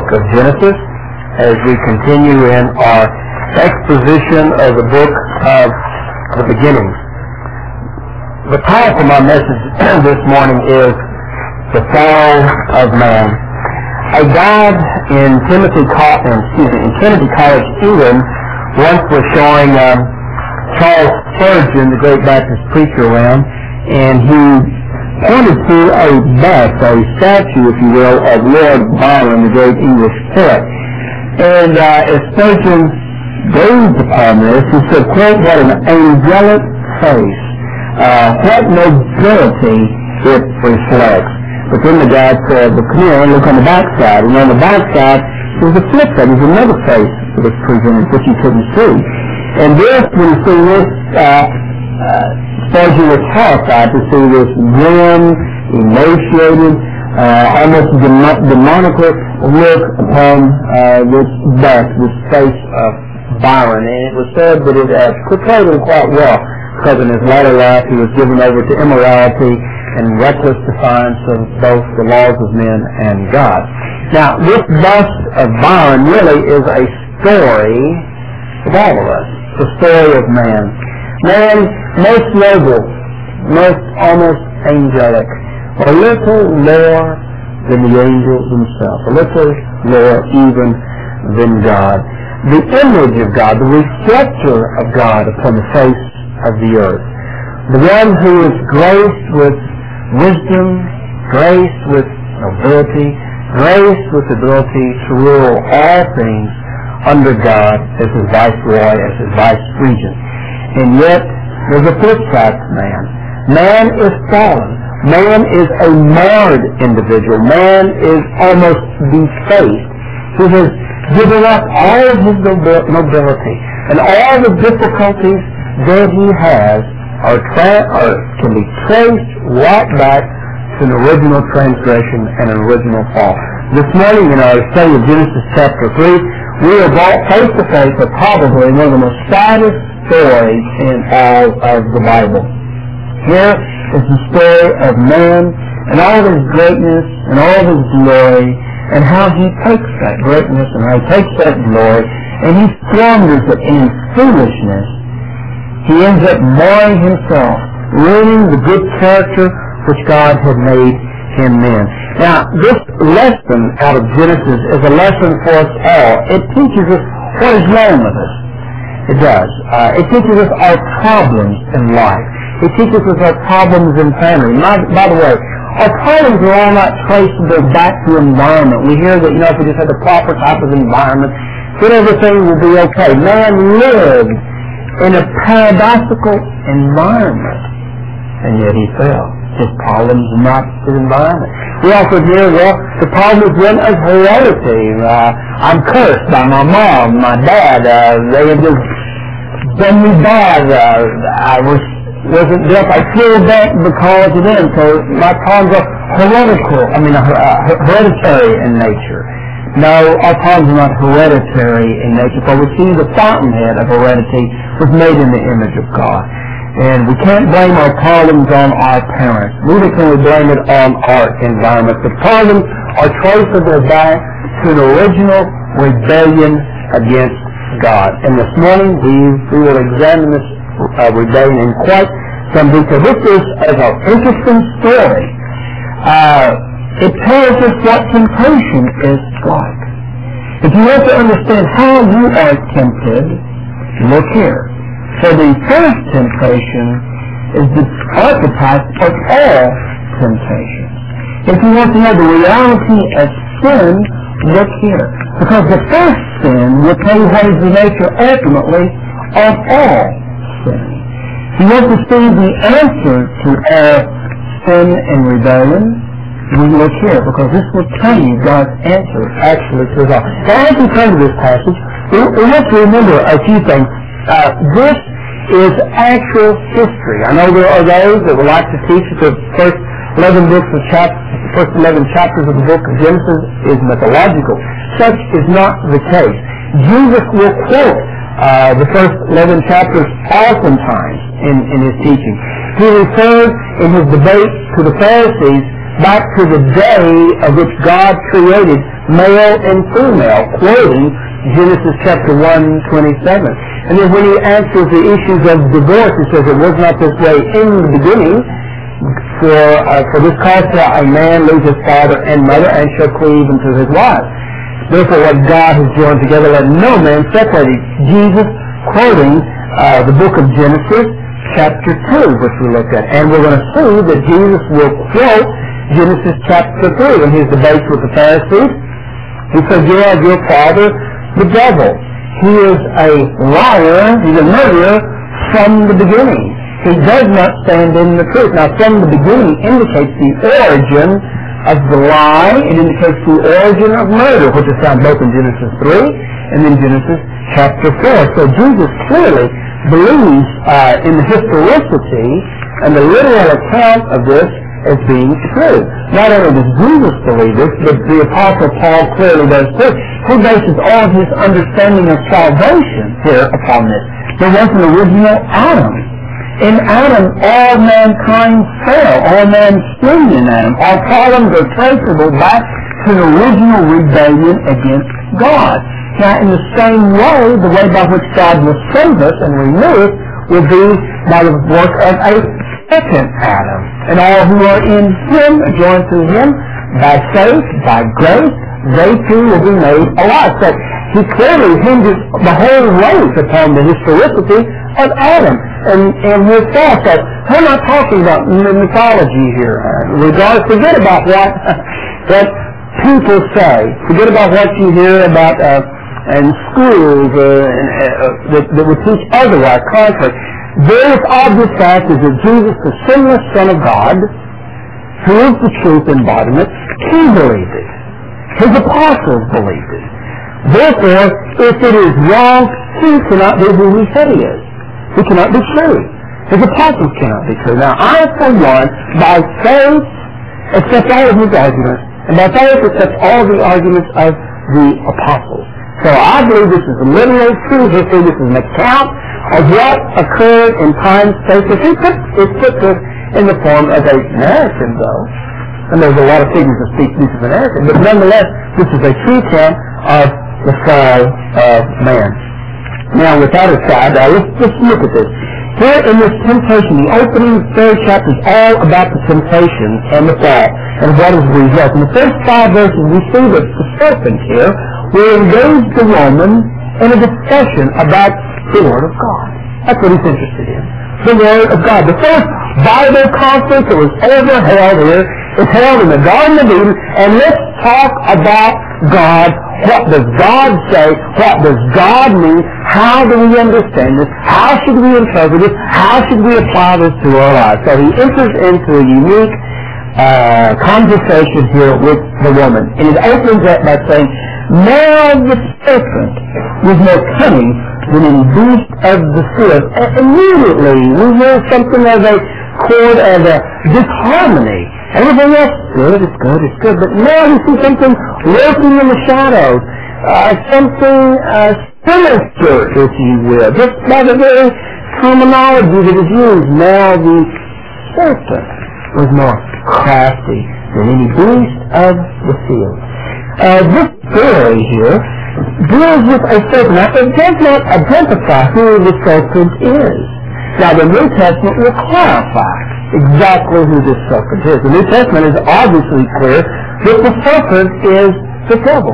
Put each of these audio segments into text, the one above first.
of Genesis as we continue in our exposition of the book of the beginnings. The title for my message this morning is The Fall of Man. A guide in Trinity College, England, once was showing Charles Spurgeon, the great Baptist preacher, around, and he pointed to a bust, a statue, if you will, of Lord Byron, the great English poet. And as Spurgeon gazed upon this, he said, quote, "What an angelic face! What nobility it reflects." But then the guy said, "Well, come here and look on the backside." And on the backside, there's a flip side. There's another face that was presented, which you couldn't see. And this, when you see this, Spurgeon was horrified to see this grim, emaciated, almost demonical look upon this bust, this face of Byron. And it was said that it portrayed him quite well, because in his latter life he was given over to immorality and reckless defiance of both the laws of men and God. Now, this bust of Byron really is a story of all of us, the story of man. Man, most noble, most almost angelic, a little lower than the angels themselves, a little lower even than God. The image of God, the reflector of God upon the face of the earth. The one who is graced with wisdom, graced with nobility, graced with the ability to rule all things under God as his viceroy, as his vice-regent. And yet, there's a flip side to man. Man is fallen. Man is a marred individual. Man is almost defaced. He has given up all of his nobility, and all the difficulties that he has can be traced right back to an original transgression and an original fall. This morning in our study of Genesis chapter 3, we are brought face to face with probably one of the most saddest stories in all of the Bible. Here is the story of man and all of his greatness and all of his glory, and how he takes that greatness and how he takes that glory and he squanders it in foolishness. He ends up marring himself, ruining the good character which God had made him in. Now, this lesson out of Genesis is a lesson for us all. It teaches us what is wrong with us. It does. It teaches us our problems in life. It teaches us our problems in family. By the way, our problems are all not traceable back to environment. We hear that, if we just had the proper type of environment, then everything will be okay. Man lived in a paradoxical environment, and yet he fell. His problems are not his environment. We also hear, the problem is one of heredity. I'm cursed by my mom, my dad. They had just done me bad. I wasn't built. I feel back because of them. So my problems are hereditary in nature. No, our problems are not hereditary in nature, for we see the fountainhead of heredity was made in the image of God. And we can't blame our problems on our parents. Neither can we blame it on our environment. The problems are traceable back to an original rebellion against God. And this morning we will examine this rebellion in quite some detail. This is an interesting story. It tells us what temptation is like. If you want to understand how you are tempted, look here. For the first temptation is the archetype of all temptations. If you want to know the reality of sin, look here. Because the first sin will tell you what is the nature ultimately of all sin. If you want to see the answer to all sin and rebellion, we look here, because this will tell you God's answer actually to it all. Now, as we come to this passage, we have to remember a few things. This is actual history. I know there are those that would like to teach that the first 11 chapters of the book of Genesis is mythological. Such is not the case. Jesus will quote the first 11 chapters oftentimes in his teaching. He referred in his debate to the Pharisees back to the day of which God created male and female, quoting Genesis chapter 1:27. And then when he answers the issues of divorce, he says it was not this way in the beginning. For this cause shall a man leave his father and mother and shall cleave unto his wife. Therefore what God has joined together, let no man separate. Jesus quoting the book of Genesis chapter 2, which we looked at. And we're going to see that Jesus will quote Genesis chapter 3 in his debates with the Pharisees. He says, "You are your father, the devil. He is a liar, he's a murderer from the beginning. He does not stand in the truth." Now, from the beginning indicates the origin of the lie. It indicates the origin of murder, which is found both in Genesis 3 and in Genesis chapter 4. So Jesus clearly believes in the historicity and the literal account of this as being true. Not only does Jesus believe this, but the Apostle Paul clearly does too. He bases all of his understanding of salvation here upon this. There was an original Adam. In Adam, all mankind fell. All man sinned in Adam. All problems are traceable back to the original rebellion against God. Now, in the same way, the way by which God will save us and renew us will be by the work of a second Adam. And all who are in him, joined to him, by faith, by grace, they too will be made alive. So he clearly hinges the whole race upon the historicity of Adam and his fall. So we're not talking about mythology here. Forget about what people say. Forget about what you hear about in schools that would teach otherwise, contrary. This obvious fact is that Jesus, the sinless Son of God, who is the truth embodiment, he believed it. His apostles believed it. Therefore, if it is wrong, he cannot be who he said he is. He cannot be true. His apostles cannot be true. Now, I, for one, by faith, accept all of his arguments, and by faith accept all the arguments of the apostles. So I believe this is a literal true history. This is an account of what occurred in time, space. It's put this in the form of a narrative, though. And there's a lot of figures that speak this of a narrative. But nonetheless, this is a true account of the fall of man. Now, with that aside, let's look at this. Here in this temptation, the opening third chapter is all about the temptation and the fall and what is the result. In the first 5 verses, we see that the serpent here will engage the woman in a discussion about the Word of God. That's what he's interested in. The Word of God. The first Bible conference that was ever held here is held in the Garden of Eden, and let's talk about God. What does God say? What does God mean? How do we understand this? How should we interpret this? How should we apply this to our lives? So he enters into a unique conversation here with the woman. And it opens up by saying, "Now the serpent was more cunning than any beast of the field." Immediately we hear something of a chord of a disharmony. Everything else is good, it's good, it's good. But now we see something lurking in the shadows. Something sinister, if you will. Just by the very terminology that is used. Now the serpent was more crafty than any beast of the field. This story here deals with a serpent. Now, it does not identify who the serpent is. Now, the New Testament will clarify exactly who this serpent is. The New Testament is obviously clear that the serpent is the devil.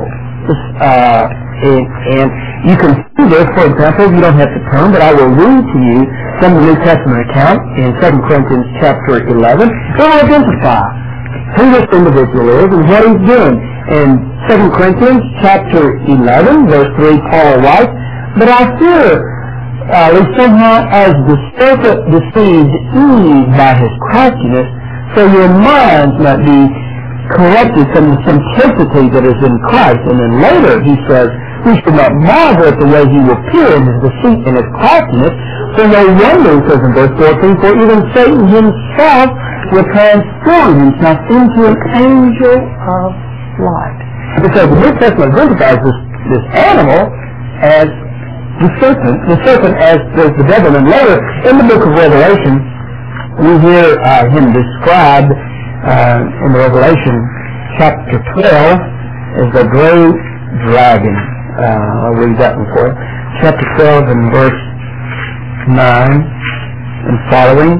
And you can see this, for example, you don't have to turn, but I will read to you some of the New Testament account in 2 Corinthians chapter 11. It will identify who this individual is and what he's doing. In 2 Corinthians chapter 11, verse 3, Paul writes, "But I fear, somehow as the serpent deceived Eve by his craftiness, so your minds might be corrupted from the simplicity that is in Christ." And then later he says, "We should not marvel at the way he will appear in his deceit and his craftiness, for no wonder," he says in verse 14, "for even Satan himself will transform himself into an angel of light." Because the New Testament identifies this animal as the serpent as the devil. And later, in the book of Revelation, we hear him described in the Revelation chapter 12 is the great dragon. I'll read that one for you. Chapter 12 and verse 9 and following.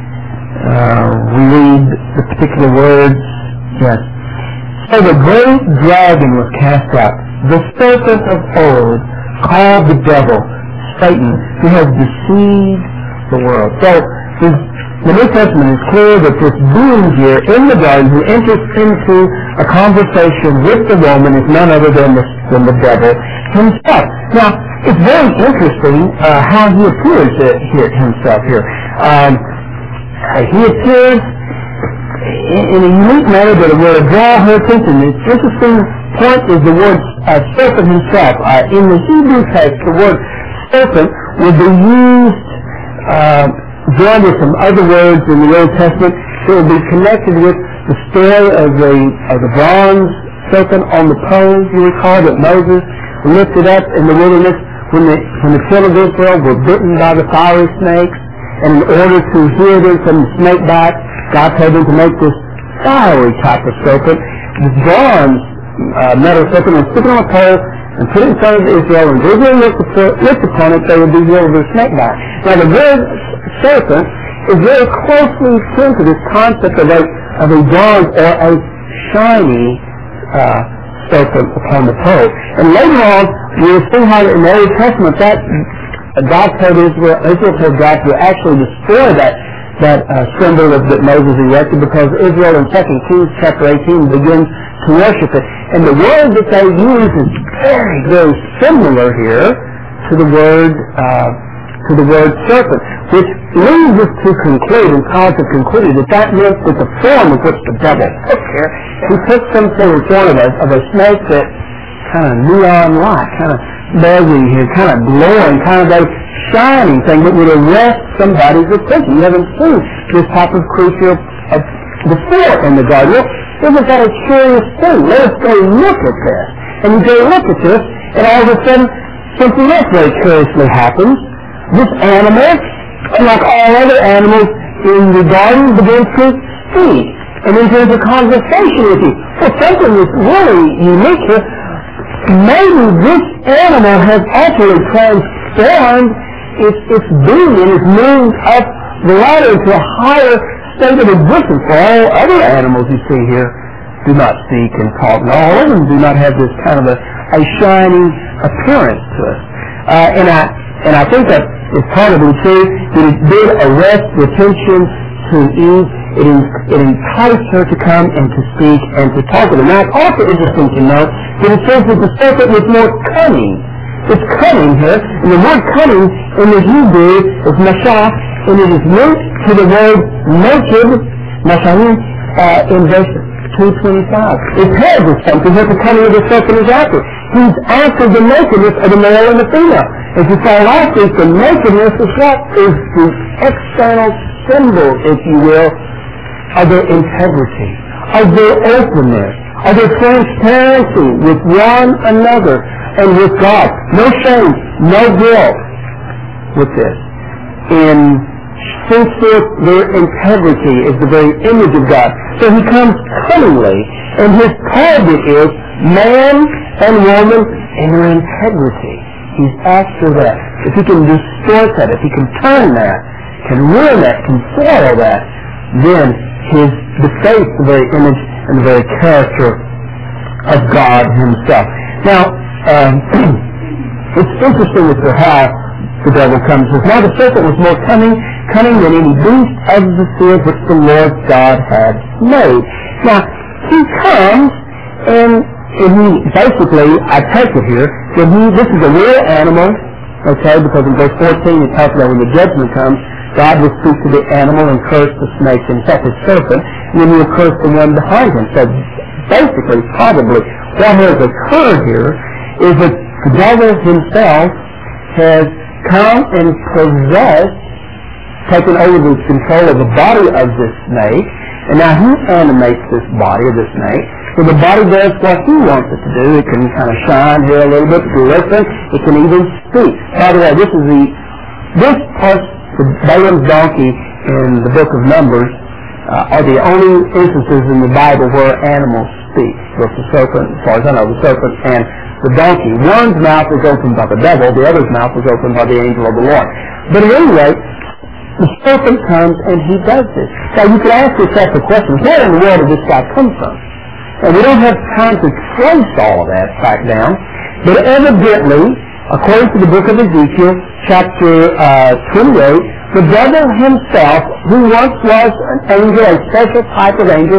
We read the particular words. Yes. So the great dragon was cast out, the serpent of old, called the devil, Satan, who has deceived the world. So the New Testament is clear that this being here in the garden who enters into a conversation with the woman is none other than the devil himself. Now, it's very interesting how he appears himself here. He appears in a unique manner that will draw her attention. The interesting point is the word serpent himself. In the Hebrew text, the word serpent would be used joined with some other words in the Old Testament that would be connected with the story of the bronze serpent on the pole. You recall that Moses lifted up in the wilderness when the children of Israel were bitten by the fiery snakes, and in order to heal them from the snake bite, God told them to make this fiery type of serpent, this bronze metal serpent, and stick it on a pole and put it in front of Israel, and Israel looked upon it, they would be healed of their snake bite. Now the word serpent is very closely akin to this concept of a bronze or a shiny serpent upon the pole. And later on, we will see how in the Old Testament that God told Israel told God to actually destroy that symbol that Moses erected, because Israel in 2 Kings chapter 18 begins to worship it. And the word that they use is very, very similar here to the word serpent, which leads us to conclude and cause to conclude that meant that the form of which the devil took here, he took something in form of a snake that kind of neon light, kind of buzzing here, kind of glowing, kind of a shining thing that would arrest somebody's attention. You haven't seen this type of creature before in the garden. Isn't that a curious thing? Let us go look at this. And you go look at this, and all of a sudden, something else very curiously happens. This animal, unlike all other animals in the garden, begins to speak and enters a conversation with you. Well, something that's really unique here. Maybe this animal has actually transformed its being and has moved up the ladder to a higher state of existence. For all other animals you see here do not speak and talk. And all of them do not have this kind of a shining appearance to us. And I think that is probably true, that it did arrest the attention to Eve. It enticed her to come and to speak and to talk with her. Now, it's also interesting to note that it says that the serpent was more cunning. It's cunning here, and the word cunning in the Hebrew is mashah, and it is linked to the word naked, mashahim, in verse 225. It tells us something that the cunning of the serpent is after. He's after the nakedness of the male and the female. As you saw last week, the nakedness is what? Is the external symbol, if you will, of their integrity, of their openness, of their transparency with one another and with God. No shame, no guilt with this. In since their integrity is the very image of God. So he comes cunningly, and his target is man and woman and their integrity. He's after that. If he can distort that, if he can turn that, can ruin that, can foil that, then the face, the very image and the very character of God himself. Now, it's interesting as to how the devil comes. Now the serpent was more cunning than any beast of the field which the Lord God had made. Now, he comes and he basically, I take it here, that this is a real animal, okay, because in verse 14 it talks about when the judgment comes, God will speak to the animal and curse the snake himself, the serpent, and then he'll curse the one behind him. So basically, probably, what has occurred here is that the devil himself has come and possessed, taken over the control of the body of this snake, and now he animates this body of the snake, so the body does what he wants it to do. It can kind of shine here a little bit, to listen, it can even speak. By the way, this part, the Balaam's donkey in the book of Numbers are the only instances in the Bible where animals speak. Both the serpent, as far as I know, the serpent and the donkey. One's mouth was opened by the devil, the other's mouth was opened by the angel of the Lord. But at any rate, the serpent comes and he does this. Now you could ask yourself the question, where in the world did this guy come from? And we don't have time to trace all of that back down, but evidently, according to the book of Ezekiel, chapter 28, the devil himself, who once was an angel, a special type of angel,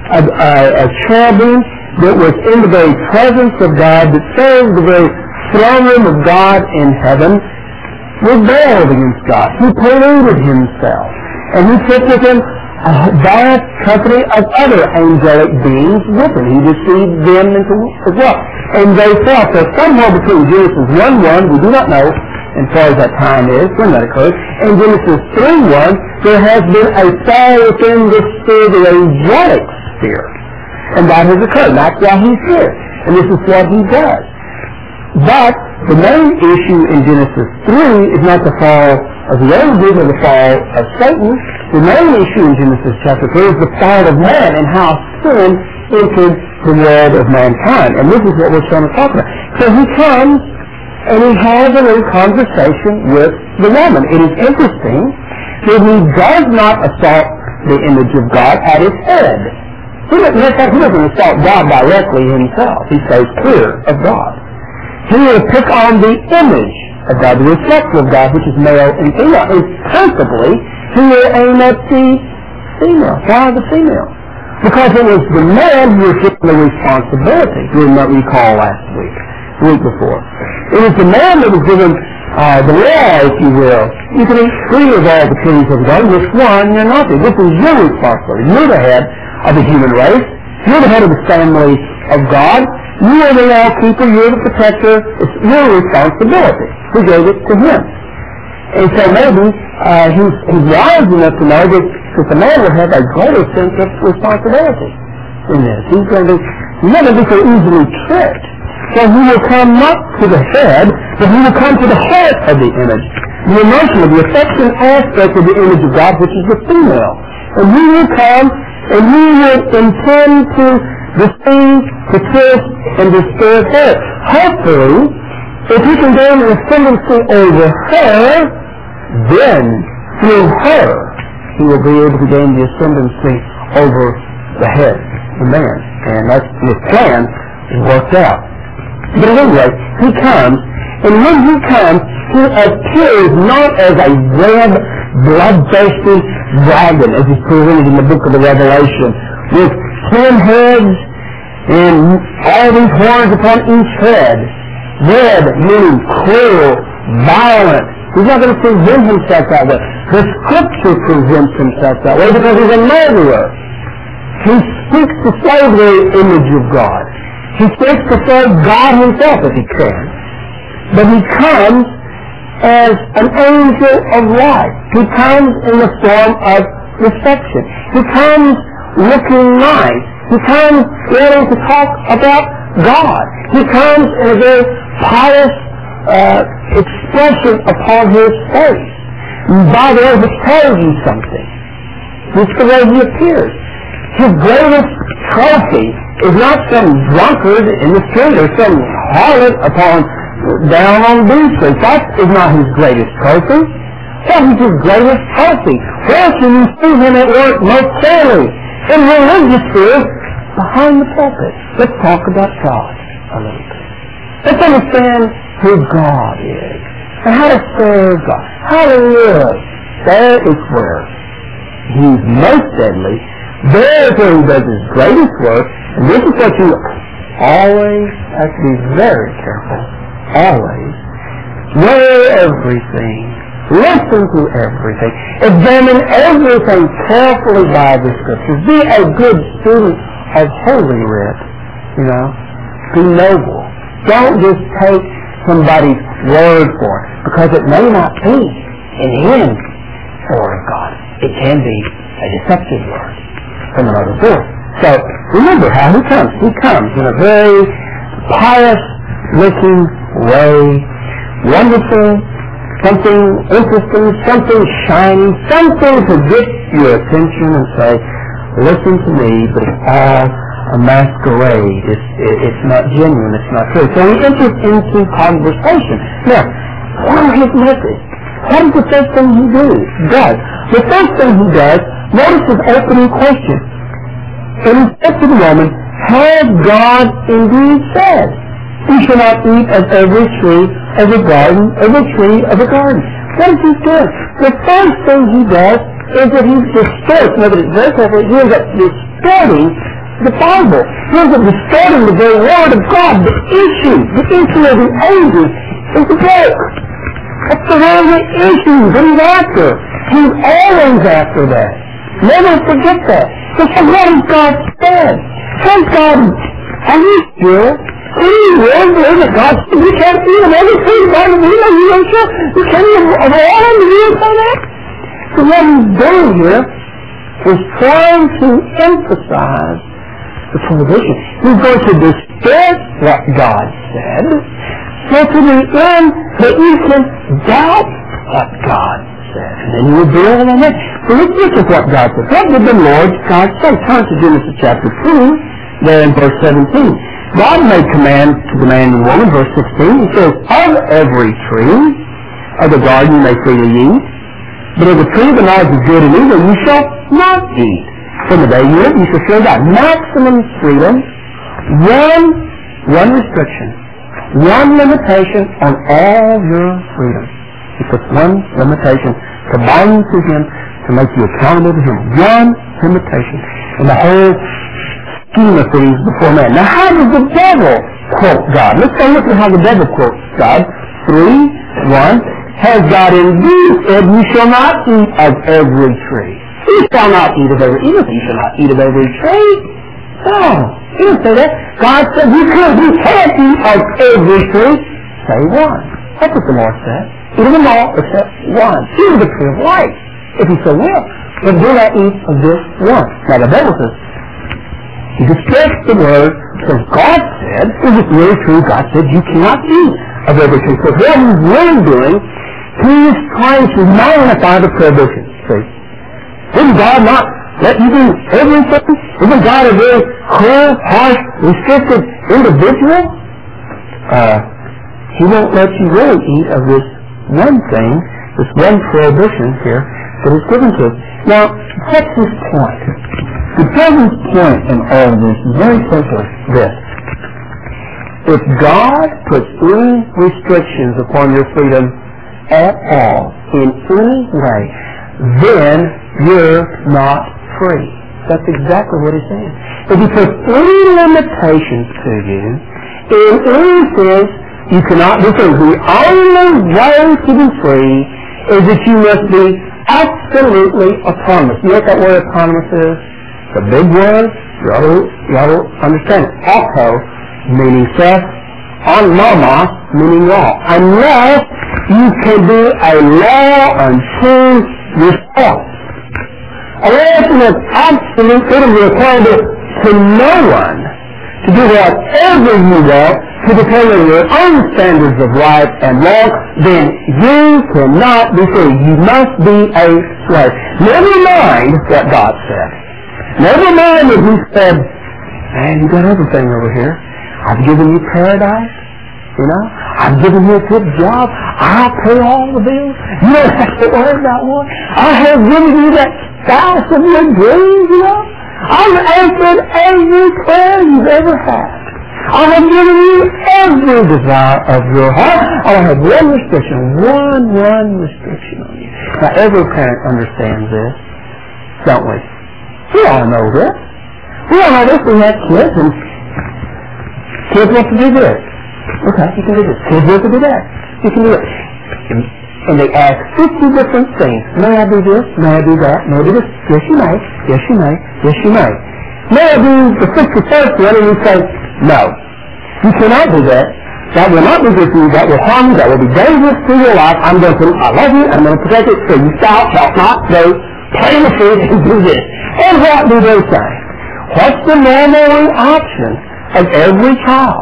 a cherubim that was in the very presence of God, that served the very throne room of God in heaven, rebelled against God. He polluted himself. And he took with him a vast company of other angelic beings with him. He received them into as well. And they fell. So somewhere between Genesis 1:1, we do not know, as far as that time is, when that occurred, and Genesis 3:1, there has been a fall within the sphere, the angelic sphere. And that has occurred. That's why he's here. And this is what he does. But the main issue in Genesis 3 is not the fall of the angels or the fall of Satan. The main issue in Genesis chapter 3 is the fall of man and how sin entered the world of mankind. And this is what we're trying to talk about. So he comes and he has a little conversation with the woman. It is interesting that he does not assault the image of God at its head. He doesn't assault God directly himself. He stays clear of God. He will pick on the image of God, the reflection of God, which is male and female. And principally, he will aim at the female. Why the female? Because it was the man who was given the responsibility. You might recall last week, the week before. It was the man that was given the law, if you will. You can eat free of all the trees of God. This one, you're not. This is your responsibility. You're the head of the human race. You're the head of the family of God. You are the law keeper. You're the protector. It's your responsibility. He gave it to him. And so maybe he's wise enough to know that the man will have a greater sense of responsibility in this. He's not going to be so easily tricked. So he will come not to the head, but he will come to the heart of the image. The emotional, the affection aspect of the image of God, which is the female. And he will come and he will intend to deceive, to kiss, and disturb her. Hopefully, if he can gain an ascendancy over her, then through her, he will be able to gain the ascendancy over the head, the man. And that's his plan worked out. But anyway, he comes, and when he comes, he appears not as a red, bloodthirsty dragon, as is presented in the book of the Revelation, with 10 heads and all these horns upon each head. Red meaning cruel, violent. He's not going to present himself that way. The Scripture presents himself that way because he's a murderer. He seeks to save the image of God. He seeks to save God himself if he can. But he comes as an angel of light. He comes in the form of reception. He comes looking nice. He comes wanting to talk about God. He comes in a very pious expression upon his face. By the way, this tells you something. This is the way he appears. His greatest trophy is not some drunkard in the street or some harlot down on B Street. That is not his greatest trophy. That is his greatest trophy. Where can you see him at work most clearly? In religious spheres, behind the pulpit. Let's talk about God a little bit. Let's understand who God is and how to serve God, how to live. There is where he's most deadly. There is where he does his greatest work. And this is what you always have to be very careful. Always. Know everything. Listen to everything. Examine everything carefully by the Scriptures. Be a good student of Holy Writ. You know. Be noble. Don't just take somebody's word for it, because it may not be in him the Word of God. It can be a deceptive word from another source. So remember how he comes. He comes in a very pious-looking way, wonderful, something interesting, something shining, something to get your attention and say, listen to me, but it's all a masquerade. It's not genuine. It's not true. So he enters into conversation. Now, what are his methods? What is the first thing he does? The first thing he does, notice his opening question. And he says to the woman, has God indeed said, you shall not eat of every tree of the garden, every tree of the garden? What is he doing? The first thing he does is that he distorts, notice it's very careful, he ends up distorting the Bible. He ends up distorting the very word of God. The issue of the ages is the book. That's the very issue that he's after. He's always after that. Never forget that. So what has God said? Has God, are you sure? That God said you can't eat of everything God has eaten? You don't sure? You can't eat of all of them? You don't say that? So what he's doing here is trying to emphasize the prohibition. He's going to distort what God said, so to the end that you can doubt what God said. And then you will build on that. So let's look at what God said. What did the Lord God say? Turn to Genesis chapter 2, there in verse 17. God made command to the man and woman, verse 16. He says, of every tree of the garden you may freely eat, but of the tree of the knowledge of good and evil you shall not eat. From the day you eat, you shall surely die. Maximum freedom, one restriction, one limitation on all your freedom. He puts one limitation to bind you to him, to make you accountable to him. One limitation. And the whole scheme of things before man. Now how does the devil quote God? Let's go look at how the devil quotes God. 3:1. Has God indeed said, you shall not eat of every tree? You shall not eat of every tree. You shall not eat of every tree. No, he didn't say that. God said you can't eat of every tree. Say one. That's what the Lord said. Eat of them all except one. Eat of the tree of life, if you so will. But do not eat of this one. Now the devil says, he distorts the word, says God said, is it really true? God said you cannot eat of every tree. So what he's really doing, he's trying to magnify the prohibition. See? Didn't God not let you do everything? Isn't God a very cruel, harsh, restricted individual? He won't let you really eat of this one thing, this one prohibition here that is given to us. Now, what's his point? The devil's point in all of this is very simply this. If God puts any restrictions upon your freedom at all, in any way, then you're not free. That's exactly what he's saying. If he puts any limitations to you, in any sense, you cannot be free. The only way to be free is that you must be absolutely autonomous. You know what that word autonomous is? It's a big word. You ought to understand it. Auto, meaning self, nomos, meaning law. Unless you can be a law unto yourself. A law is absolute freedom required to no one to do whatever you want, to determine your own standards of right and wrong, then you cannot be free. You must be a slave. Never mind what God said. Never mind that he said, man, you got everything over here. I've given you paradise. You know, I've given you a good job. I'll pay all the bills. You don't have to worry about one. I have given you that spouse of your dreams, you know. I've answered every prayer you've ever had. I have given you every desire of your heart. I have one restriction, one restriction on you. Now, every parent understands this, don't we? We all know this. We all know this. We have kids, and kids want to do this. Okay, you can do this. Kids want to do that. You can do it. And they ask 50 different things. May I do this? May I do that? May I do this? Yes, you may. Yes, you may. Yes, you may. May I do the 51st one? And you say, no. You cannot do that. That will not be good for you. That will harm you. That will be dangerous to your life. I love you. I'm going to protect it. So you shall not go play in the food and do this. And what do they say? What's the normal reaction of every child?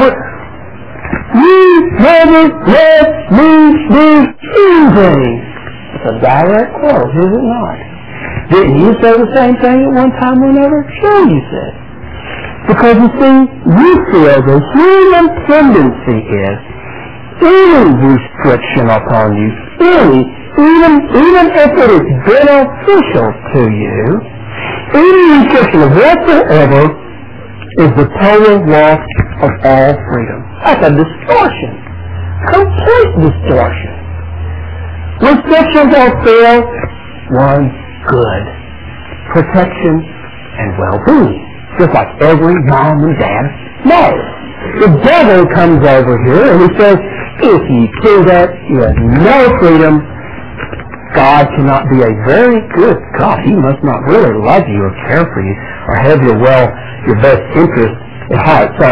You never let me do anything. It's a direct quote, is it not? Didn't you say the same thing at one time or another? Sure you said. Because you see, you feel the human tendency is any restriction upon you, even if it is beneficial to you, any restriction of whatsoever is the total loss of all freedom. That's a distortion. Complete distortion. Restrictions are for one good. Protection and well-being. Just like every mom and dad knows. The devil comes over here and he says, if you do that, you have no freedom. God cannot be a very good God. He must not really love you or care for you or have your best interest at heart. So,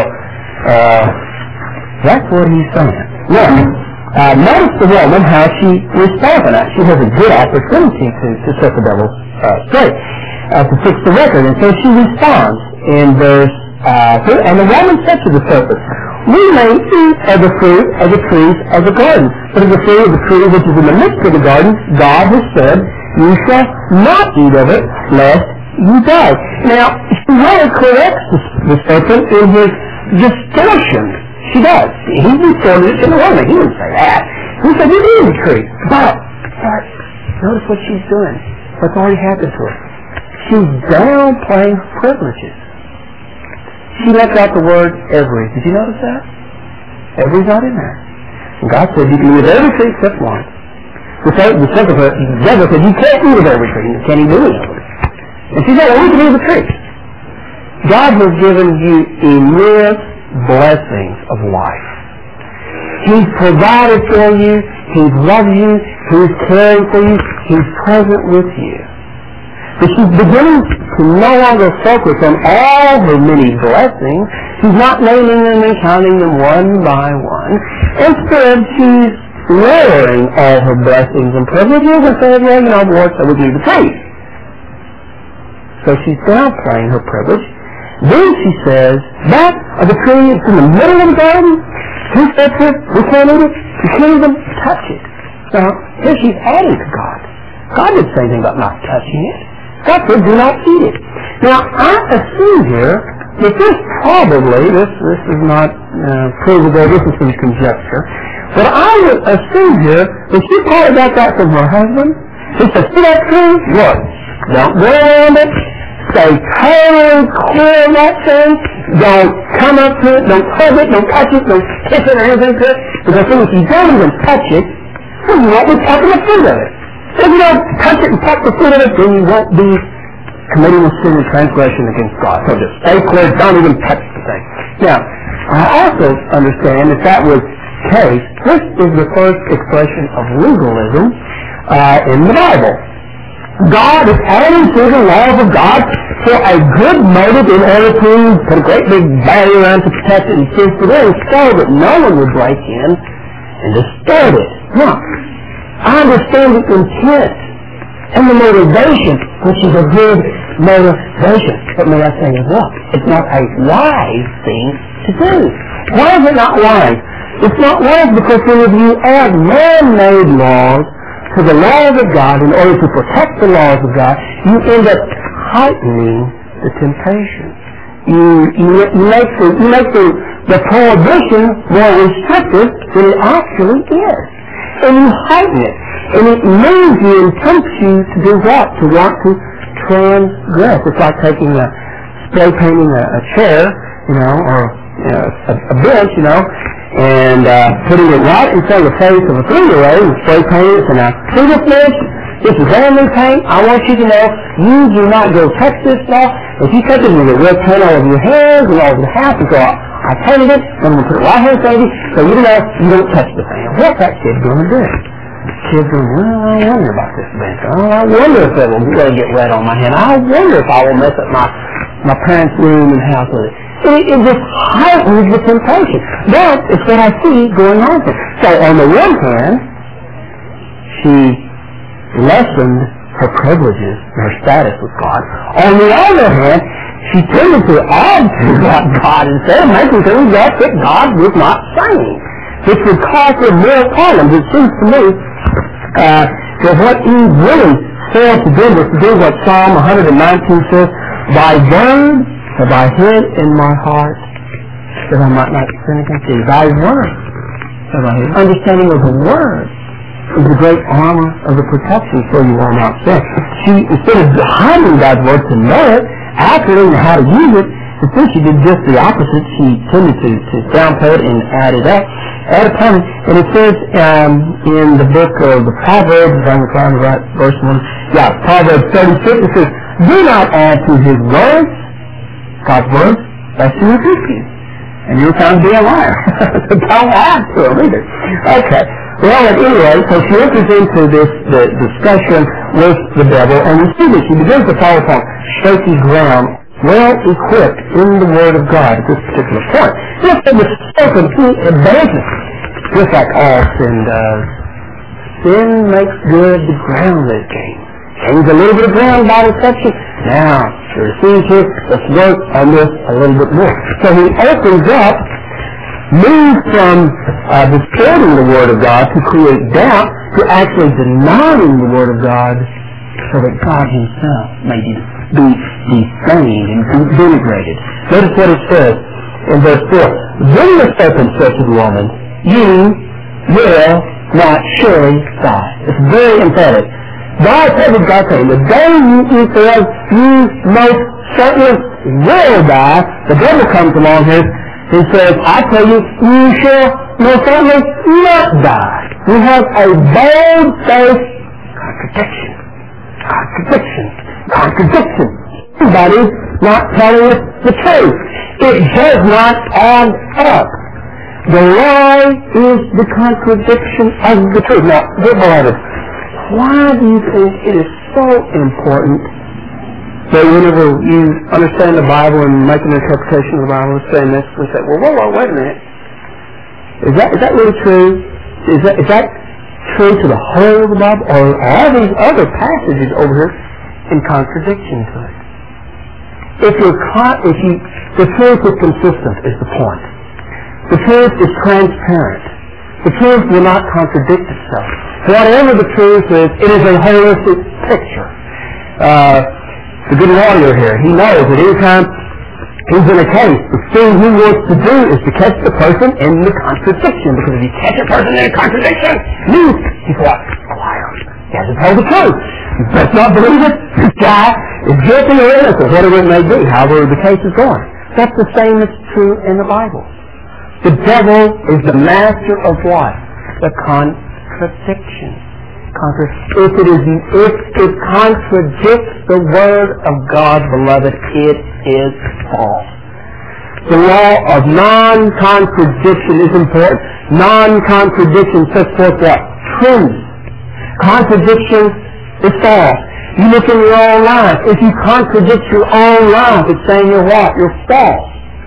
that's what he's saying. Now, notice the woman, how she responds to that. She has a good opportunity to set the devil straight, to fix the record. And so she responds in verse 2. And the woman said to the serpent, we may eat of the fruit of the trees of the garden. But of the fruit of the tree which is in the midst of the garden, God has said, you shall not eat of it, lest you die. Now, she really corrects the serpent in his distortion. She does. He distorted it to the woman. He didn't say that. He said, you eat of the tree. But, notice what she's doing. What's already happened to her. She's downplaying her privileges. She left out the word every. Did you notice that? Every's not in there. And God said you can eat of every tree except one. The devil said you can't eat of every tree. You can't even eat of it. And she said, well, we can eat of the tree. God has given you immense blessings of life. He's provided for you. He loves you. He's caring for you. He's present with you. But she's beginning to no longer focus on all her many blessings. She's not naming them and counting them one by one. Instead, she's lowering all her blessings and privileges and saying, well, Lord, so we need the tree. So she's downplaying her privilege. Then she says, that of the tree is in the middle of the garden. Who said to it? We can't eat it. We can't even touch it. Now, here she's adding to God. God didn't say anything about not touching it. God said, do not eat it. Now, I assume here that this is not provable, this is some conjecture, but I would assume here that she probably got that from her husband. She said, see that tree? Look, don't go around it. Stay totally clear of that thing. Don't come up to it. Don't hug it. Don't touch it. Don't kiss it or anything to it. Because if you don't even touch it, then you won't be touching the fruit of it. If you don't touch it and touch the fruit of it, then you won't be committing a sin and transgression against God. So just stay clear. Don't even touch the thing. Now, I also understand if that was the case, this is the first expression of legalism in the Bible. God is adding to the laws of God for a good motive in order to put a great big barrier around to protect it and sin for them so that no one would break in and disturb it. Now, I understand the intent and the motivation, which is a good motivation. But may I say as well, it's not a wise thing to do. Why is it not wise? It's not wise because when you add man-made laws to the laws of God in order to protect the laws of God, you end up heightening the temptation. You make the prohibition more restrictive than it actually is. And you heighten it. And it moves you and tempts you to do what? To want to transgress. It's like taking spray painting a chair, or a bench, and putting it right in front of the face of a 3-year-old and spray painting it. So now, see this bench? This is only paint. I want you to know you do not go touch this stuff. If you touch it, you get red paint all over your hands and all over the house. And so I painted it, and I'm going to put it right here in front of you, so you know you don't touch the thing. What's that kid going to do? The kid's going, I wonder about this bench. I wonder if it will really get red on my hand. I wonder if I will mess up my parents' room and house with it. It just heightens the temptation. That is what I see going on here. So on the one hand, she lessened her privileges and her status with God. On the other hand, she tended to add to what God had said, making things that God was not saying, which would cause her more problems. It seems to me that what Eve really failed to do what Psalm 119 says, Thy word have I hid in my heart, that I might not sin against thee. Thy word have I hid. Understanding of the word is the great armor of the protection so you will not sin. She, instead of hiding God's word to know it, accurately and how to use it, instead she did just the opposite. She tended to downplay it and add it up. And it says in the book of the Proverbs, if I'm trying to write verse 1, Proverbs 36, it says, do not add to his words, God's words, lest he rebuke you. And you're found to be a liar. So don't add to him either. Okay. Well, at any rate, so she enters into the discussion with the devil, and we see that she begins to fall upon shaky ground, well equipped in the Word of God at this particular point. This was spoken to advances, just like all sin does. Sin makes good the ground that it gains. Gains a little bit of ground by deception. Now, to receive here, let's work on this a little bit more. So he opens up, moves from distorting the Word of God to create doubt to actually denying the Word of God so that God himself may be defamed and denigrated. Notice what it says in verse 4. Then the serpent said to the woman, you will not surely die. It's very emphatic. God said to God saying, the day you eat thereof, you most certainly will die. The devil comes along here and says, I tell you, you shall most certainly not die. We have a bold-faced contradiction. Somebody's not telling us the truth. It does not add up. The lie is the contradiction of the truth. Now, dear beloved, why do you think it is so important that whenever you understand the Bible and make an interpretation of the Bible, saying this, we say, well, wait a minute. Is that really true? Is that true to the whole of the Bible, or are all these other passages over here in contradiction to it? The truth is consistent is the point. The truth is transparent. The truth will not contradict itself. Whatever the truth is, it is a holistic picture. The good lawyer here, he knows that any time he's in a case, the thing he wants to do is to catch the person in the contradiction. Because if you catch a person in a contradiction, he's what? A liar. He hasn't told the truth. You best not believe it. This guy is guilty or innocent, whatever it may be, however the case is going. That's the same that's true in the Bible. The devil is the master of what? The contradiction. If it contradicts the Word of God, beloved, it is false. The law of non-contradiction is important. Non-contradiction sets forth what? Truth. Contradiction is false. You look in your own life. If you contradict your own life, it's saying you're what? You're false.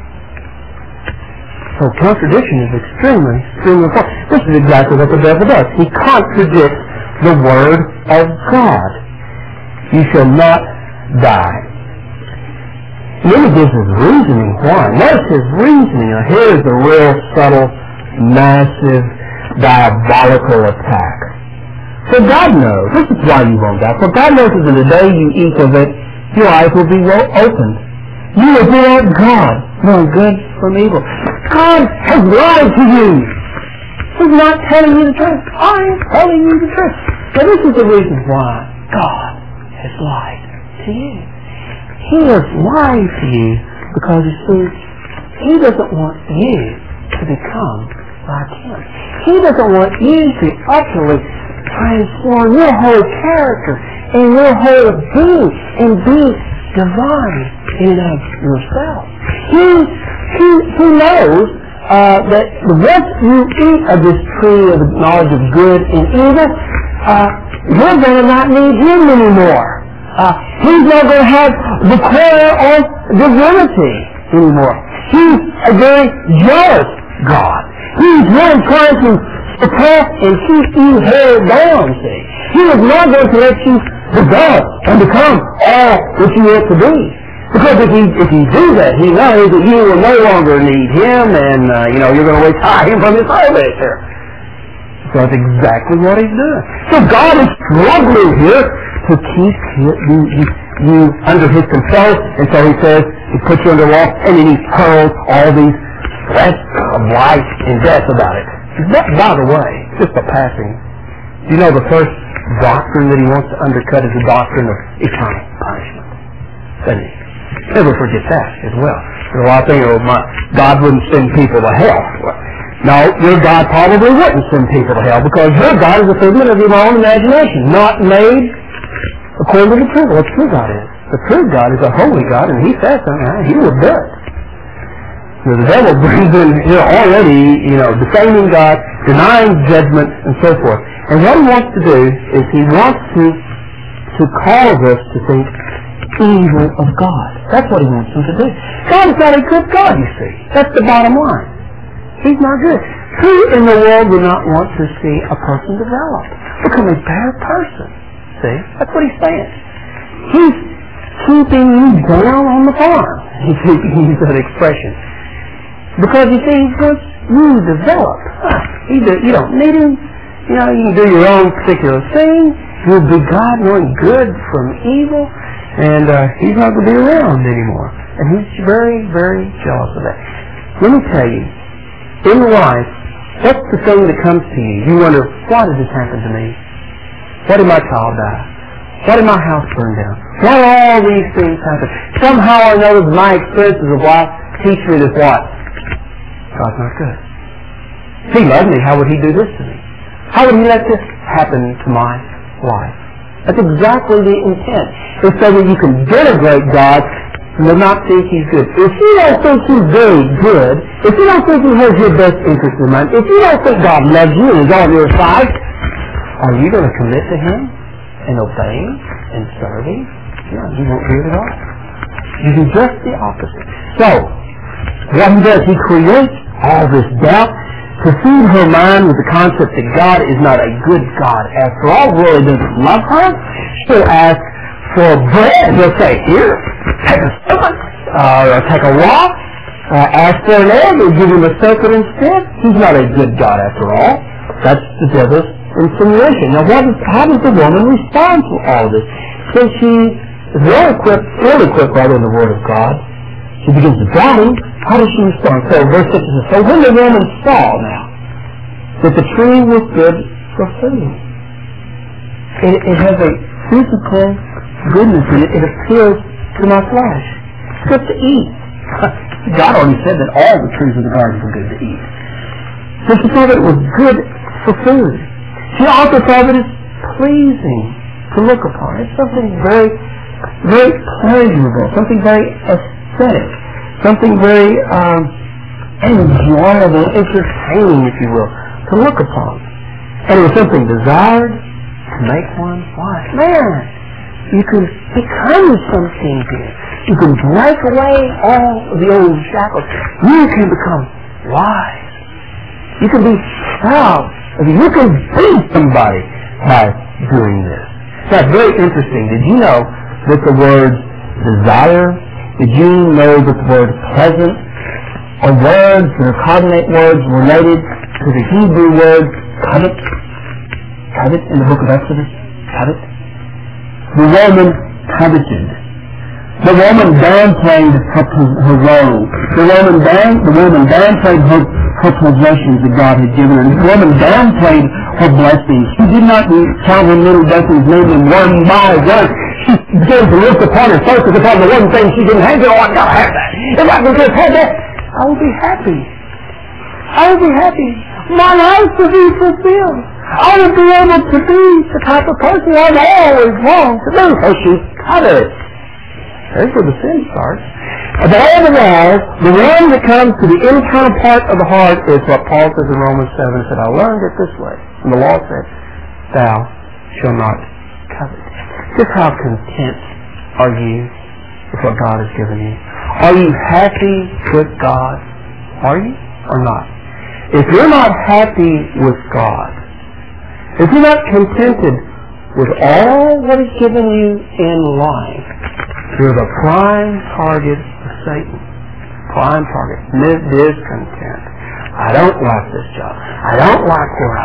So contradiction is extremely false. This is exactly what the devil does. He contradicts the Word of God. You shall not die. And then he gives his reasoning why. Notice his reasoning. Now here's the real subtle, massive, diabolical attack. So God knows. This is why you won't die. For God knows that the day you eat of it, your eyes will be well opened. You will be like God, knowing good from evil. God has lied to you. He's not telling you the truth. I am telling you the truth. Now this is the reason why God has lied to you. He has lied to you because, you see, He doesn't want you to become like Him. He doesn't want you to utterly transform your whole character and your whole being and be divine in and of yourself. He knows that once you eat of this tree of the knowledge of good and evil, you're going to not need Him anymore. He's not going to have the core of divinity anymore. He's a very jealous God. He's really trying to suppress and keep you held down, see. He is not going to let you develop and become all that you want to be. Because if you do that, He knows that you will no longer need Him and, you're going to retire Him from His service here. So that's exactly what He's doing. So God is struggling here to keep you under his control. And so he says, he puts you under law, and then he hurls all these threats of life and death about it. That, by the way, just a passing, you know the first doctrine that he wants to undercut is the doctrine of eternal punishment. Doesn't he? Never forget that as well. There's a lot of things, God wouldn't send people to hell. No, your God probably wouldn't send people to hell because your God is a figment of your own imagination, not made according to the truth. What true God is. The true God is a holy God, and he says something, he will do it. So the devil brings in here already, defaming God, denying judgment, and so forth. And what he wants to do is he wants to cause us to think evil of God. That's what he wants us to do. God is not a good God, you see. That's the bottom line. He's not good. Who in the world would not want to see a person develop, become a better person? See? That's what he's saying. He's keeping you down on the farm. He's using that expression. Because you see, once you develop, you don't need him. You can do your own particular thing. You'll be God knowing good from evil, and he's not going to be around anymore. And he's very, very jealous of that. Let me tell you, in life, what's the thing that comes to you? You wonder, why did this happen to me? Why did my child die? Why did my house burn down? Why did all these things happen? Somehow or another, my experiences of life teach me this what? God's not good. If he loved me, how would he do this to me? How would he let this happen to my life? That's exactly the intent. It's so that you can denigrate God and will not think he's good. If you don't think he's very good, if you don't think he has your best interest in mind, if you don't think God loves you and is on your side, are you going to commit to him and obey him and serve him? No, you won't do it at all. You do just the opposite. So, what he does, he creates all this doubt to feed her mind with the concept that God is not a good God. After all, really doesn't love her. She'll ask for bread. He'll say, here, take a serpent, or take a rock. Ask for an egg, and give him a serpent instead. He's not a good God after all. That's the devil's insinuation. Now, how does the woman respond to all this? Since she is really equipped in the Word of God, she begins to doubt him. How does she respond? So verse 6 says, so when the woman saw now that the tree was good for food, it has a physical goodness in it. It appeals to my flesh. It's good to eat. God already said that all the trees of the garden were good to eat. So she saw that it was good for food. She also saw that it's pleasing to look upon. It's something very, very pleasurable, something very aesthetic, something very enjoyable, entertaining, if you will, to look upon. And it was something desired to make one wise. Man, you can become something here. You can break away all of the old shackles. You can become wise. You can be proud. You can be somebody by doing this. That's very interesting. Did you know that the word desire, did you know that the word pleasant are words that are cognate words related to the Hebrew word covet? Covet in the book of Exodus? Covet? The woman coveted. The woman downplayed her role. The woman downplayed her possessions that God had given her. The woman downplayed her blessings. She did not count her little blessings, name them one by one. She began to look upon and focus upon the one thing she didn't have. Oh, I gotta have that. If I can just have that, I will be happy. I will be happy. My life will be fulfilled. I will be able to be the type of person I've always wanted to be. So she coveted. There's where the sin starts. But all the while, the one that comes to the internal part of the heart is what Paul says in Romans 7. He said, I learned it this way. And the law said, thou shalt not covet. Just how content are you with what God has given you? Are you happy with God? Are you or not? If you're not happy with God, if you're not contented with all that is given you in life, you're the prime target of Satan. Prime target. Discontent. I don't like this job. I don't like where I live. I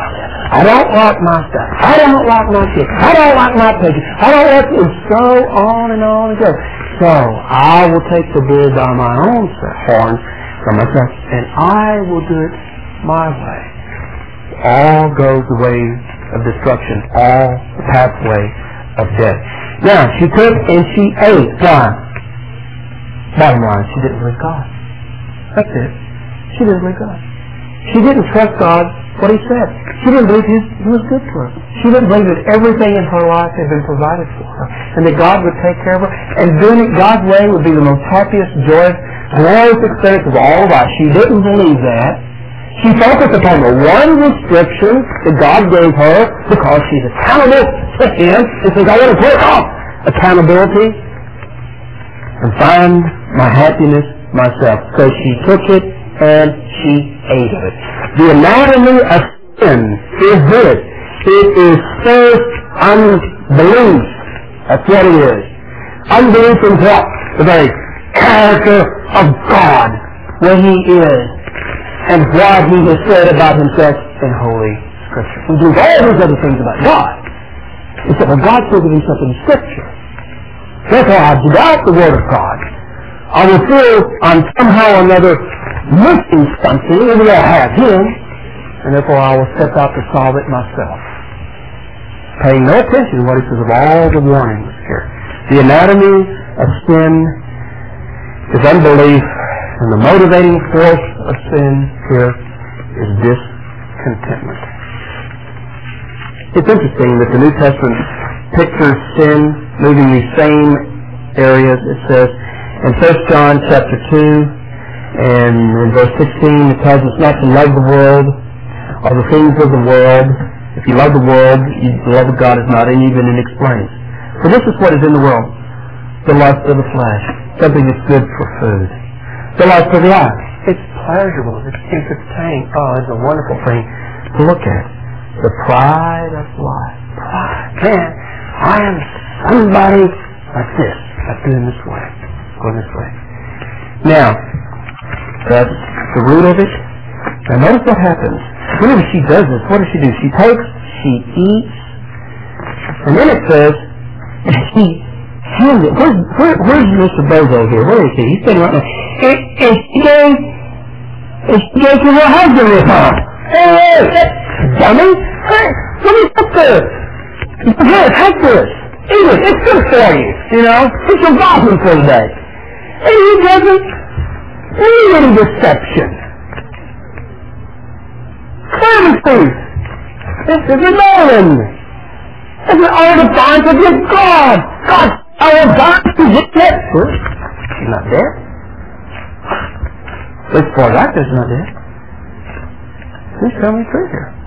I don't like my stuff. I don't like my kids. I don't like my picture. I don't like it. And so on and on and so. So I will take the bull by my own horns for myself, and I will do it my way. All goes the way of destruction. All the pathway of death. Now, she took and she ate. Why? Bottom line, she didn't believe God. That's it. She didn't believe God. She didn't trust God, what He said. She didn't believe He was good for her. She didn't believe that everything in her life had been provided for her, and that God would take care of her, and doing it God's way would be the most happiest, joyous, glorious experience of all life. She didn't believe that. She focused upon the one restriction that God gave her because she's accountable to Him, and says, I want to break off accountability and find my happiness myself. So she took it and she ate of it. The anatomy of sin is this. It is first unbelief. That's what it is. Unbelief in what? The very character of God, what He is, and what He has said about Himself in Holy Scripture. We do all those other things about God. Except when God says of Himself in Scripture. Therefore, I doubt the Word of God. I will feel I'm somehow or another missing something, even though I have Him, and therefore I will step out to solve it myself. Paying no attention to what He says of all the warnings here. The anatomy of sin is unbelief, and the motivating force of sin here is discontentment. It's interesting that the New Testament pictures sin moving these same areas. It says in 1 John chapter 2 and in verse 16 it tells us not to love the world or the things of the world. If you love the world, the love of God is not in you, and it explains. For this is what is in the world: the lust of the flesh, something that's good for food. The lust of the eye, it's pleasurable, it's entertaining. Oh, it's a wonderful thing to look at. The pride of life. Pride. Man, I am somebody like this. I'm doing this way. Going this way. Now, that's the root of it. Now notice what happens. Whenever she does this, what does she do? She takes, she eats, and then it says, she hands it. Where's Mr. Bozo here? Where is he? He's sitting right now. And she goes to her husband this time. Hey, dummy! Hey, what are you up there? Here, take this. Eat it. It's good for you. You know, it's your vitamin for the day. And he doesn't need any deception. Clemency. This is a man. This is all the signs of your God. God, our God is dead. She's not dead. As far as I know, she's not dead. Who's telling me the truth here?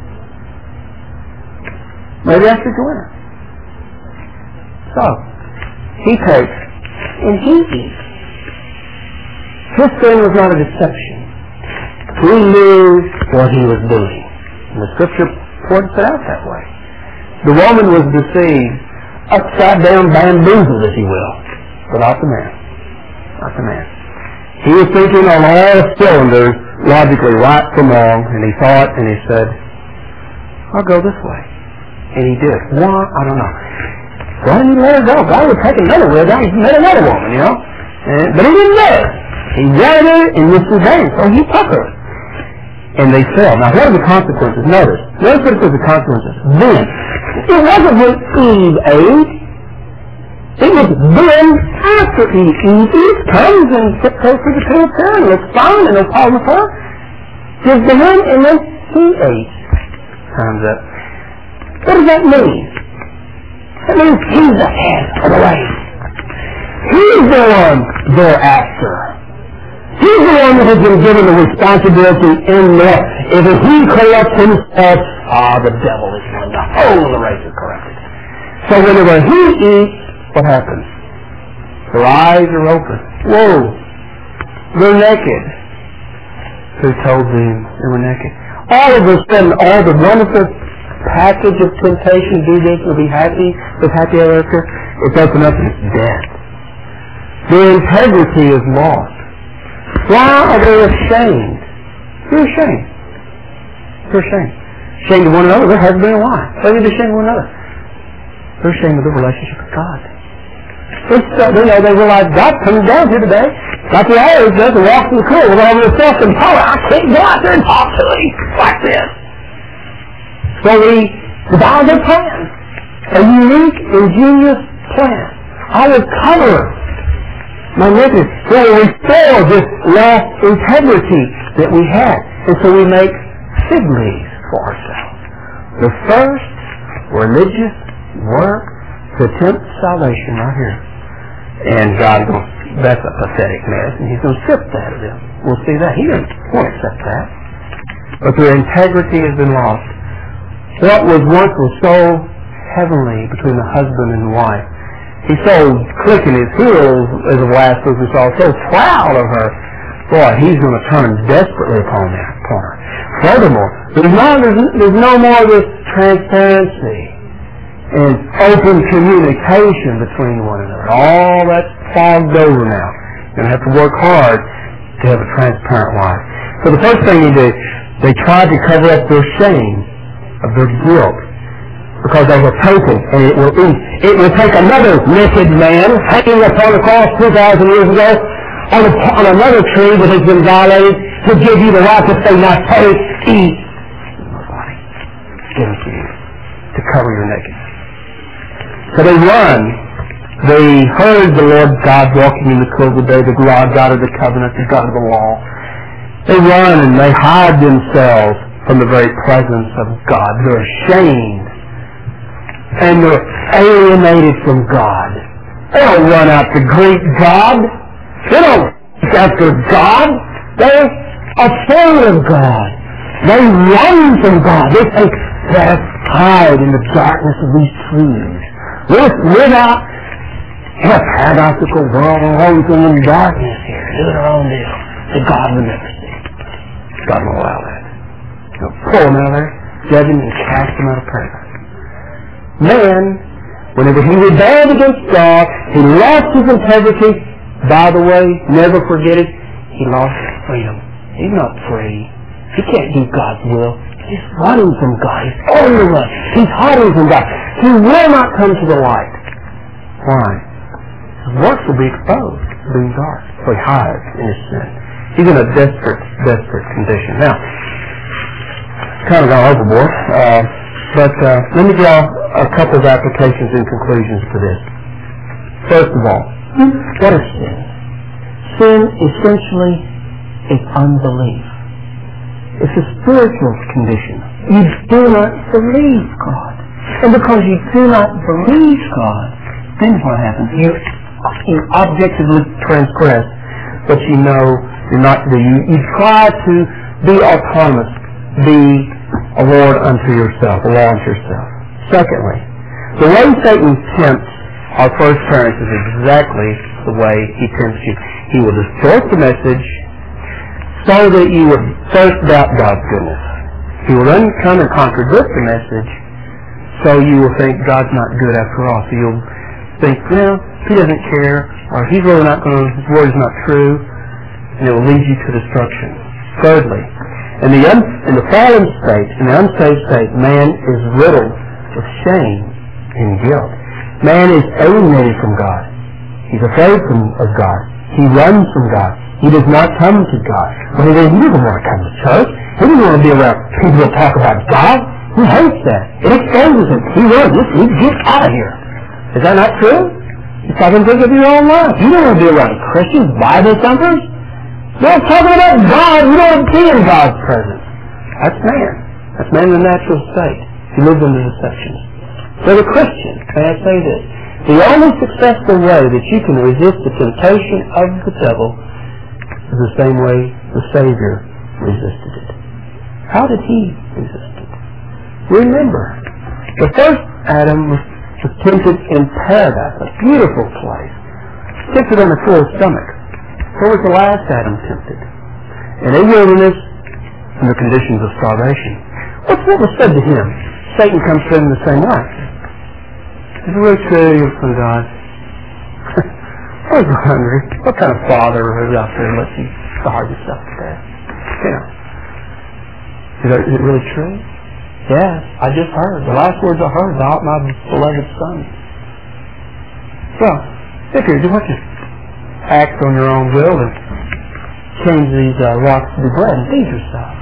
Maybe I should go in. So, he takes and he eats. His sin was not a deception. He knew what he was doing. And the Scripture points it out that way. The woman was deceived, upside down bamboozled, if you will, but not the man. Not the man. He was thinking on all cylinders, logically right from wrong, and he thought and he said, I'll go this way. And he did. Why? I don't know. Why didn't he let her go? God would take another way down. He met another woman, you know. But he didn't let her. He wanted her in this vain, so he took her. And they fell. Now, what are the consequences? Notice what are the consequences. Then, it wasn't when Eve ate. It was then after Eve comes and goes to the pillar prayer and looks fine and looks all with her. Gives to him and then he ate. Time's up. What does that mean? That means he's the head of the race. He's the one they're after. He's the one that has been given the responsibility in there. If he corrects himself, the devil is going to hold the race is corrected. So whenever he eats, what happens? Their eyes are open. Whoa! They're naked. Who told them they were naked? All of a sudden, all the wonderful package of temptation, do this, will be happy, with happy ever after, it's opened up and it's dead. Their integrity is lost. Why are they ashamed? They're ashamed. They're ashamed. ashamed of one another. They're husband and wife. They need to be ashamed of one another. They're ashamed of the relationship with God. They realize God's coming down here today. Like he always does, and walks in the cool with all this self-empowerment. I can't go out there and talk to him like this. So we devise a plan, a unique, ingenious plan. I will cover my nakedness. So we restore this lost integrity that we had. And so we make fig leaves for ourselves. The first religious work to attempt salvation right here. And God goes, that's a pathetic mess, and he's going to strip that of them. We'll see that. He won't accept that. But their integrity has been lost. What was once so heavenly between the husband and the wife, he's so clicking his heels, as the last week we saw, so proud of her. Boy, he's going to turn desperately upon her. Furthermore, there's no more of this transparency and open communication between one another. All that's fogged over now. You're going to have to work hard to have a transparent life. So the first thing you do, they tried to cover up their shame of their guilt because they were taken, and it will take another naked man hanging upon the cross 2,000 years ago on another tree that has been violated to give you the right to say, now take, eat. Nobody. Give it to you to cover your nakedness. So they run. They heard the Lord God walking in the cool of the day, the God of the covenant, the God of the law. They run and they hide themselves from the very presence of God. They're ashamed. And they're alienated from God. They don't run out to greet God. They don't seek after God. They're afraid of God. They run from God. They say, let's hide in the darkness of these trees. Let's live out in a paradoxical world and always in darkness here, doing our own deal that God will never see. God will allow that. He'll pull them out of there, judge them, and cast them out of paradise. Man, whenever he rebelled against God, he lost his integrity. By the way, never forget it, he lost his freedom. He's not free. He can't do God's will. He's running from God. He's on the run. He's hiding from God. He will not come to the light. Why? His works will be exposed, being dark. So he hides in his sin. He's in a desperate condition. Now, kind of gone overboard, but let me draw a couple of applications and conclusions to this. First of all, what is sin? Sin essentially is unbelief. It's a spiritual condition. You do not believe God. And because you do not believe God, then what happens? You objectively transgress what you know you're not to do. You try to be autonomous, be a Lord unto yourself, a law unto yourself. Secondly, the way Satan tempts our first parents is exactly the way he tempts you. He will distort the message so that you would first doubt God's goodness. He will then come and contradict the message so you will think God's not good after all. So you'll think, well, he doesn't care, or he's really not going to, his word is not true, and it will lead you to destruction. Thirdly, in the fallen state, in the unsaved state, man is riddled with shame and guilt. Man is alienated from God. He's afraid of God. He runs from God. He does not come to God. When he doesn't want to come to church, he doesn't want to be around people that talk about God. He hates that. It exposes him. He runs. He gets out of here. Is that not true? You stop and think of your own life. You don't want to be around Christians, Bible thumpers. They're talking about God. You don't want to be in God's presence. That's man. That's man in the natural state. He lives under deception. So the Christian, may I say this, the only successful way that you can resist the temptation of the devil is the same way the Savior resisted it. How did he resist it? Remember, the first Adam was tempted in paradise, a beautiful place, tempted on a full stomach. Where was the last Adam tempted? In a wilderness, under conditions of starvation. What was said to him? Satan comes to him in the same way. Is it really true you're from God? I was hungry. What kind of father is out there and lets you starve yourself to death? You know. Is it really true? Yes, I just heard. The last words I heard, thou art my beloved Son. Well, if you do what you act on your own will and change these rocks to be bread and feed yourself.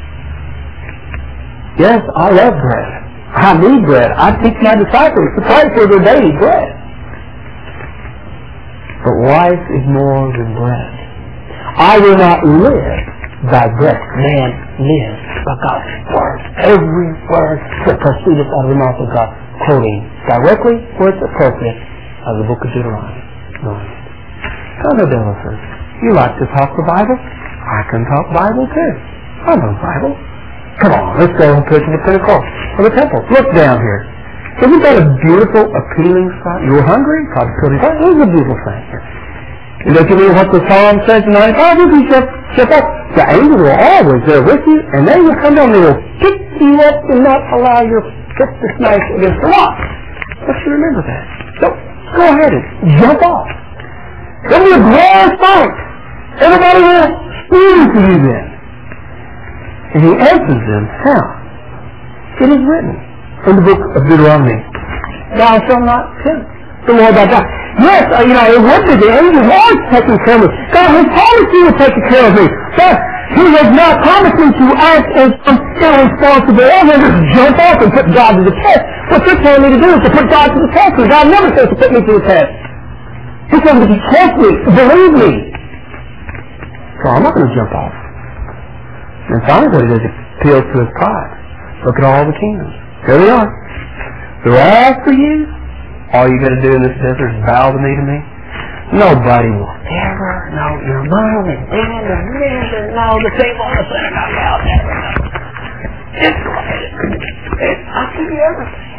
Yes, I love bread. I need bread. I teach my disciples to pray for their daily bread. But life is more than bread. I will not live by bread. Man lives by God's word. Every word that proceedeth out of the mouth of God, quoting directly where it's appropriate out of the book of Deuteronomy. Brother Dillison, you like to talk the Bible? I can talk Bible too. I know Bible. Come on, let's go and preach the Pentecost or the temple. Look down here. Isn't that a beautiful, appealing spot? You were hungry? Probably could have. It was a beautiful thing here. And don't you know what the Psalm says in 95? If you shut up, the angels are always there with you, and they will come down and they will pick you up and not allow your foot to smash against the rock. Let's remember that. So, go ahead and jump off. It'll be a glorious sight. Everybody will speak to you then. And he answers them, how? It is written in the book of Deuteronomy, thou shalt not tempt the Lord thy God. Yes, it would be the angels are taking care of me. God has promised he will take care of me. But he has not promised me to act as some irresponsible and just jump off and put God to the test. What you're telling me to do is to put God to the test, and God never says to put me to the test. He says to test me, to believe me. So I'm not going to jump off. And finally what he does, he appeals to his pride. Look at all the kingdoms. Here they are. They're all for you. All you got to do in this desert is bow the knee to me. Nobody will ever know your mom and dad and men and know the table on the synagogue. They'll never know. It's great. I'll give you everything.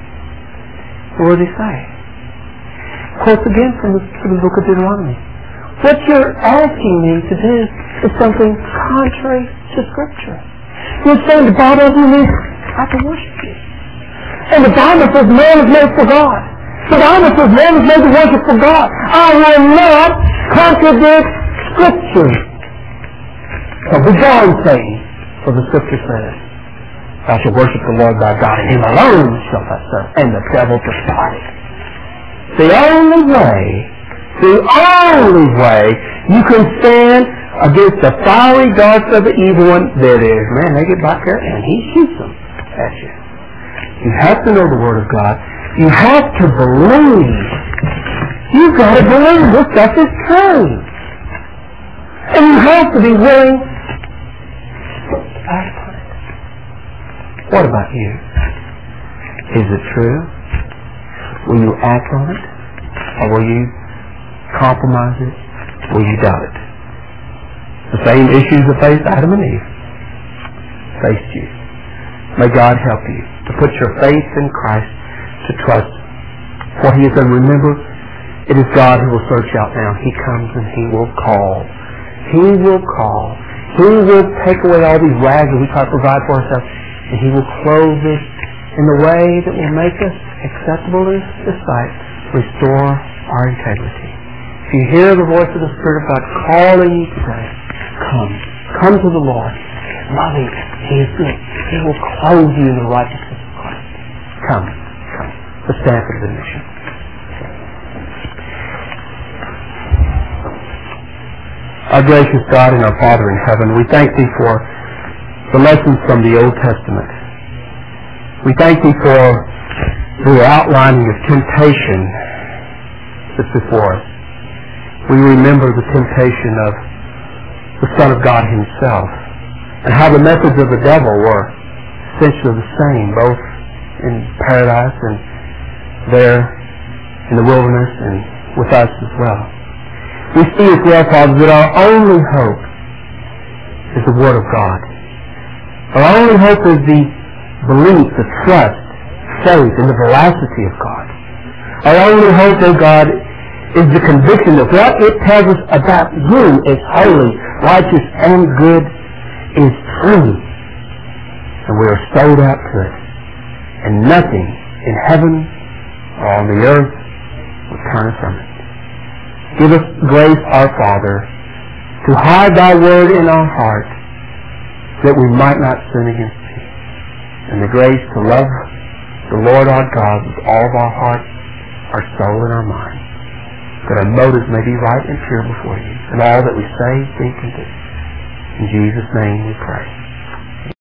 What does he say? Quotes again from the book of Deuteronomy. What you're asking me to do is something contrary to Scripture. You're saying the Bible means I can worship you. And the Bible says man is made for God. The Bible says man is made to worship for God. I will not contradict Scripture. So be gone, Satan, for the Scripture says, thou shalt worship the Lord thy God, and him alone shalt thou serve, and the devil despise. The only way you can stand against the fiery darts of the evil one, there it is. Man, they get back there and he shoots them at you. You have to know the Word of God. You have to believe. You've got to believe this stuff is true. And you have to be willing to act on it. What about you? Is it true? Will you act on it? Or will you compromise it? Will you doubt it? The same issues that faced Adam and Eve faced you. May God help you to put your faith in Christ, to trust what He has done. Remember, it is God who will search out now. He comes and He will call. He will call. He will take away all these rags that we try to provide for ourselves, and He will clothe us in the way that will make us acceptable in His sight, restore our integrity. If you hear the voice of the Spirit of God calling you today, come to the Lord. He is loving. He is good. He will clothe you in the righteousness of Christ. Come. Let's stand for the mission. Our gracious God and our Father in heaven, we thank Thee for the lessons from the Old Testament. We thank Thee for the outlining of temptation that's before us. We remember the temptation of the Son of God Himself, and how the methods of the devil were essentially the same, both in paradise and there in the wilderness and with us as well. We see as well, Father, that our only hope is the Word of God. Our only hope is the belief, the trust, faith in the veracity of God. Our only hope, O God, is the conviction that what it tells us about You is holy, righteous, and good is true. And we are sold out to it. And nothing in heaven or on the earth will turn us from it. Give us grace, our Father, to hide Thy Word in our heart that we might not sin against Thee. and the grace to love the Lord our God with all of our heart, our soul, and our mind. That our motives may be right and pure before you, in all that we say, think, and do. In Jesus' name we pray.